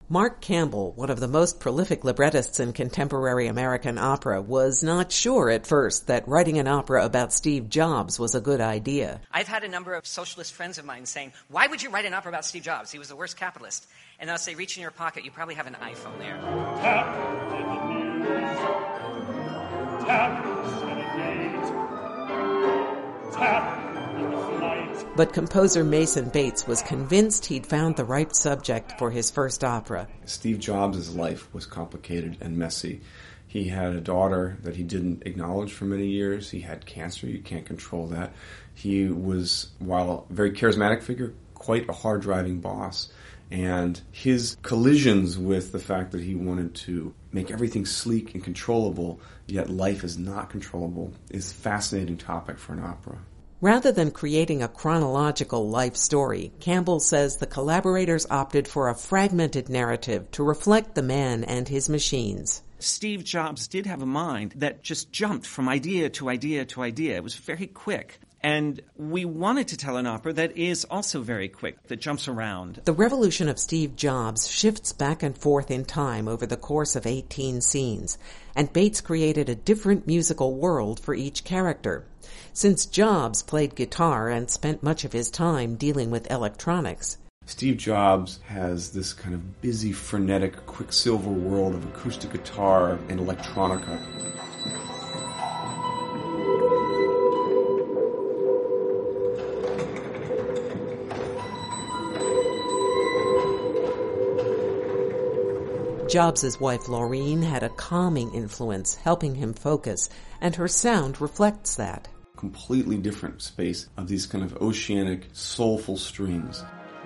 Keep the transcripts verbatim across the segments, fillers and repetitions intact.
Mark Campbell, one of the most prolific librettists in contemporary American opera, was not sure at first that writing an opera about Steve Jobs was a good idea. I've had a number of socialist friends of mine saying, why would you write an opera about Steve Jobs? He was the worst capitalist. And I'll say, reach in your pocket, you probably have an iPhone there. Tap in the news. Tap in the gate. Tap in the flight. But composer Mason Bates was convinced he'd found the right subject for his first opera. Steve Jobs' life was complicated and messy. He had a daughter that he didn't acknowledge for many years. He had cancer. You can't control that. He was, while a very charismatic figure, quite a hard-driving boss. And his collisions with the fact that he wanted to make everything sleek and controllable, yet life is not controllable, is a fascinating topic for an opera. Rather than creating a chronological life story, Campbell says the collaborators opted for a fragmented narrative to reflect the man and his machines. Steve Jobs did have a mind that just jumped from idea to idea to idea. It was very quick. And we wanted to tell an opera that is also very quick, that jumps around. The revolution of Steve Jobs shifts back and forth in time over the course of eighteen scenes, and Bates created a different musical world for each character. Since Jobs played guitar and spent much of his time dealing with electronics, Steve Jobs has this kind of busy, frenetic, quicksilver world of acoustic guitar and electronica. Jobs' wife Laureen had a calming influence, helping him focus, and her sound reflects that. Completely different space of these kind of oceanic, soulful strings.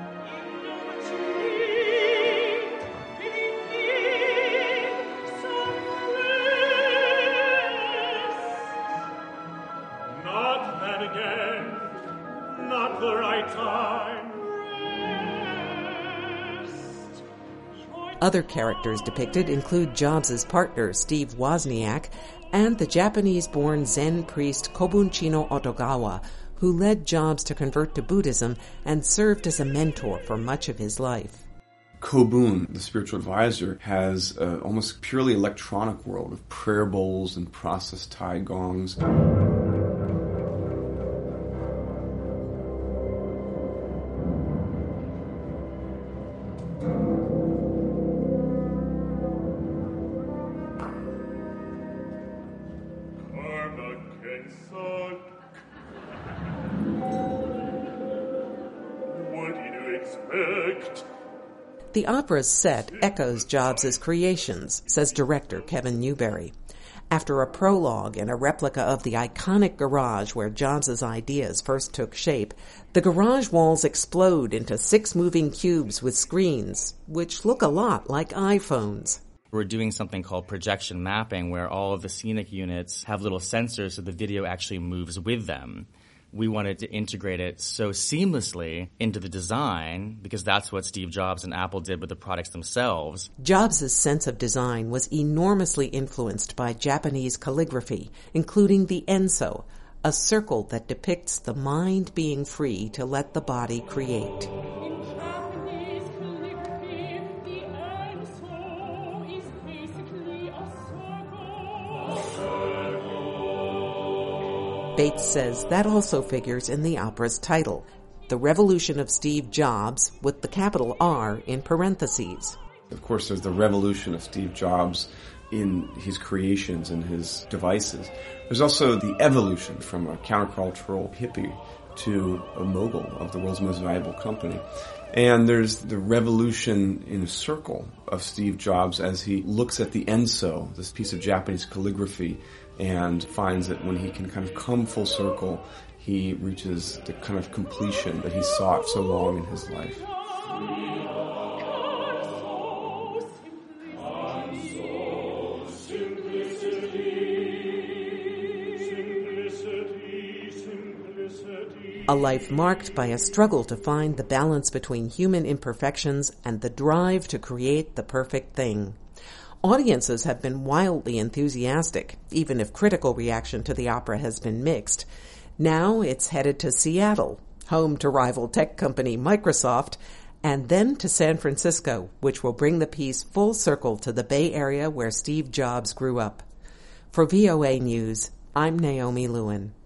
Not that again, not the right time. Other characters depicted include Jobs' partner, Steve Wozniak, and the Japanese-born Zen priest Kobun Chino Otogawa, who led Jobs to convert to Buddhism and served as a mentor for much of his life. Kobun, the spiritual advisor, has an almost purely electronic world of prayer bowls and processed Thai gongs. The opera's set echoes Jobs' creations, says director Kevin Newberry. After a prologue and a replica of the iconic garage where Jobs' ideas first took shape, the garage walls explode into six moving cubes with screens, which look a lot like iPhones. We're doing something called projection mapping, where all of the scenic units have little sensors so the video actually moves with them. We wanted to integrate it so seamlessly into the design because that's what Steve Jobs and Apple did with the products themselves. Jobs' sense of design was enormously influenced by Japanese calligraphy, including the Enso, a circle that depicts the mind being free to let the body create. Bates says that also figures in the opera's title, The Revolution of Steve Jobs, with the capital R in parentheses. Of course, there's the revolution of Steve Jobs in his creations and his devices. There's also the evolution from a countercultural hippie to a mogul of the world's most valuable company. And there's the revolution in a circle of Steve Jobs as he looks at the Enso, this piece of Japanese calligraphy, and finds that when he can kind of come full circle, he reaches the kind of completion that he sought so long in his life. A life marked by a struggle to find the balance between human imperfections and the drive to create the perfect thing. Audiences have been wildly enthusiastic, even if critical reaction to the opera has been mixed. Now it's headed to Seattle, home to rival tech company Microsoft, and then to San Francisco, which will bring the piece full circle to the Bay Area where Steve Jobs grew up. For V O A News, I'm Naomi Lewin.